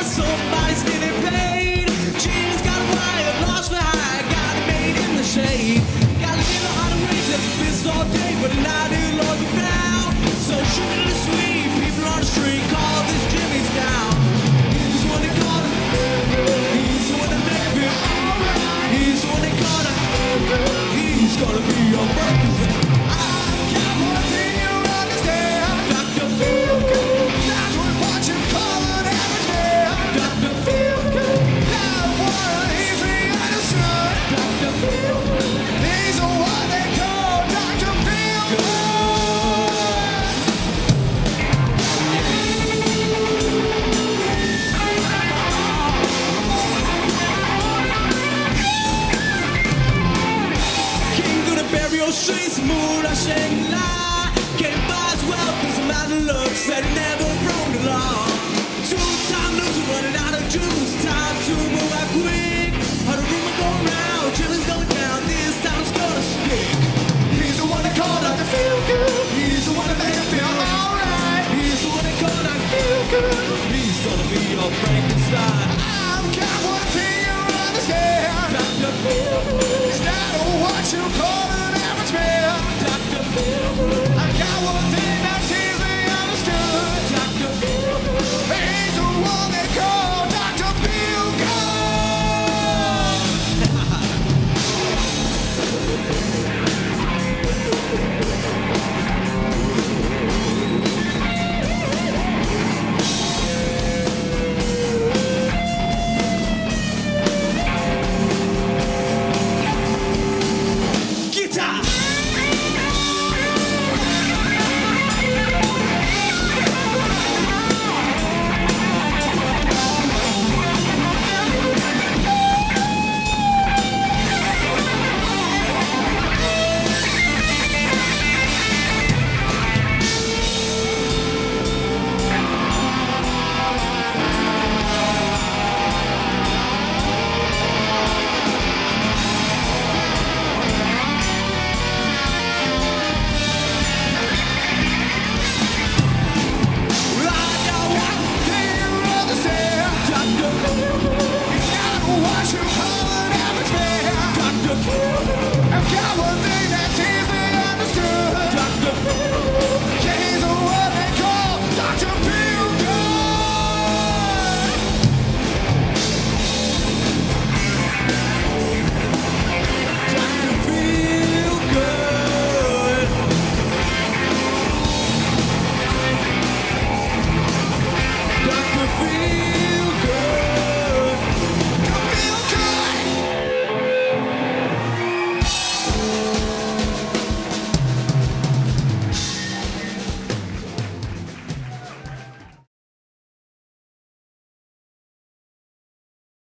somebody's feeling pain. Jimmy's got a riot, lost for high, got it made in the shade. Got a little heart of rage, left a fist all day, but now they lost it down. So sugar to sweet, people on the street call this Jimmy's down. He's the one they call it, he's the one that make it feel alright. He's the one they call it, he's gonna be your breakfast. Streets mood, I shouldn't lie. Can't buy as well, cause I'm out of luck. Said never broke the law. Two-time loser running out of juice. Time to move out quick. Heard a rumor go around, Jimmy's going down. This time it's gonna stick. He's the one that called out to feel good. He's the one that made it feel alright. He's the one that called out to feel good. He's gonna be your Frankenstein.